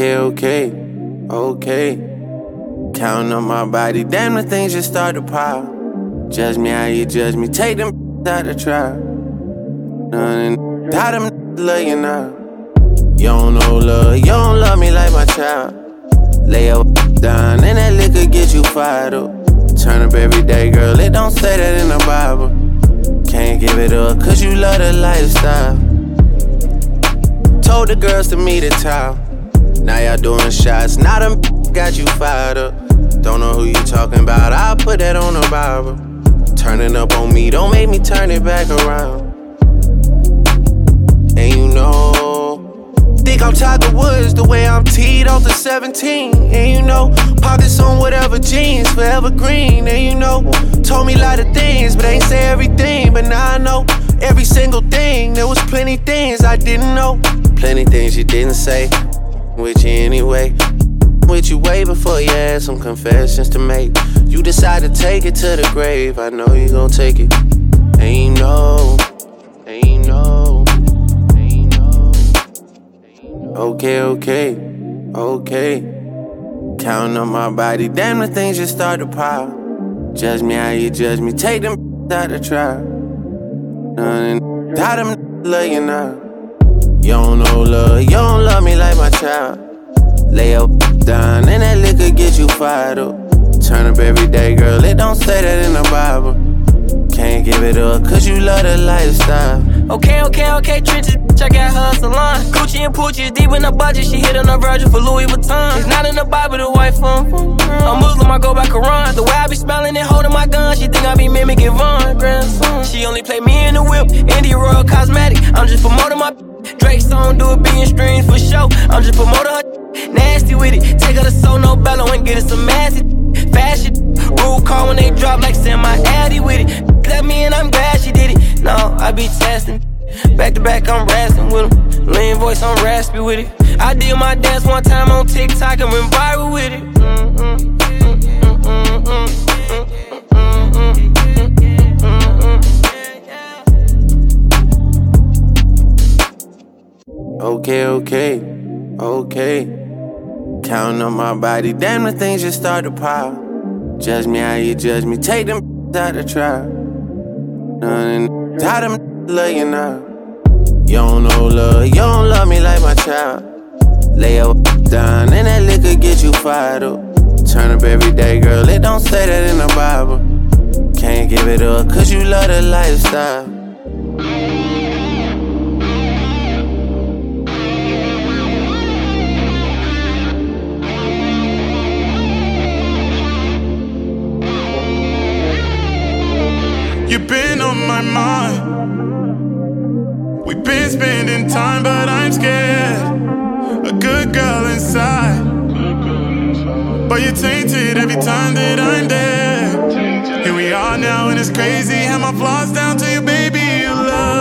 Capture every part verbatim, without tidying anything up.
Okay, okay, okay. Counting on my body, damn, the things just start to pile. Judge me how you judge me, take them out the trial. How them love you now? You don't know love, you don't love me like my child. Lay your down and that liquor get you fired up. Turn up every day, girl, it don't say that in the Bible. Can't give it up, cause you love the lifestyle. Told the girls to meet at town. Now y'all doing shots, now them got you fired up. Don't know who you talking about, I'll put that on the Bible. Turning up on me, don't make me turn it back around. And you know, think I'm Tiger Woods the way I'm teed off the seventeen. And you know, pockets on whatever jeans, forever green. And you know, told me a lot of things, but ain't say everything. But now I know every single thing. There was plenty things I didn't know, plenty things you didn't say. With you anyway, with you way before you had some confessions to make. You decide to take it to the grave, I know you gon' take it. And you know, and you know, and you know. Okay, okay, okay. Counting on my body, damn, the things just start to pile. Judge me how you judge me, take them out the trial. How them love you now? You don't know love, you don't love me like my child. Lay your down and that liquor get you fired up. Turn up every day, girl, it don't say that in the Bible. Can't give it up, cause you love the lifestyle. Okay, okay, okay, trenches, bitch, I got her a salon. Gucci and Poochie is deep in the budget, she hit on a Virgil for Louis Vuitton. It's not in the Bible, the white phone. I'm Muslim, I go by Quran. The way I be smiling and holding my gun, she think I be mimicking Von. Grandson. She only play me in the whip, Indie Royal Cosmetic. I'm just promoting my Drake song, do a billion streams for show. I'm just promoting her nasty with it. Take her to Soul No Bello and get her some massive fashion. Rule call when they drop like send my addy with it. Let me in, I'm glad she did it. No, I be testing. Back to back, I'm rasping with them. Lean voice, I'm raspy with it. I did my dance one time on TikTok and went viral with it. Mm-mm, mm-mm, mm-mm, mm-mm, mm-mm, mm-mm. Okay, okay, okay. Counting on my body, damn, the things just start to pile. Judge me how you judge me, take them out the trial. How them love you now? You don't know love, you don't love me like my child. Lay your down and that liquor get you fired up. Turn up every day, girl, it don't say that in the Bible. Can't give it up, cause you love the lifestyle. You've been on my mind. We've been spending time, but I'm scared. A good girl inside, but you're tainted every time that I'm there. Here we are now, and it's crazy. Have my flaws down to you, baby. You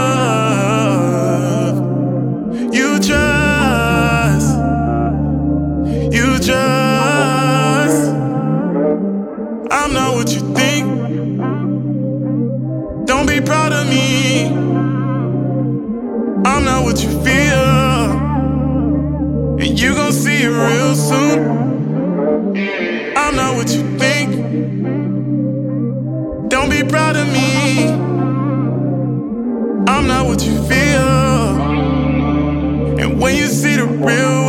love, you trust, you trust. I'm not what you think. Don't be proud of me. I'm not what you feel, and you gon' see it real soon. I'm not what you think. Don't be proud of me. I'm not what you feel, and when you see the real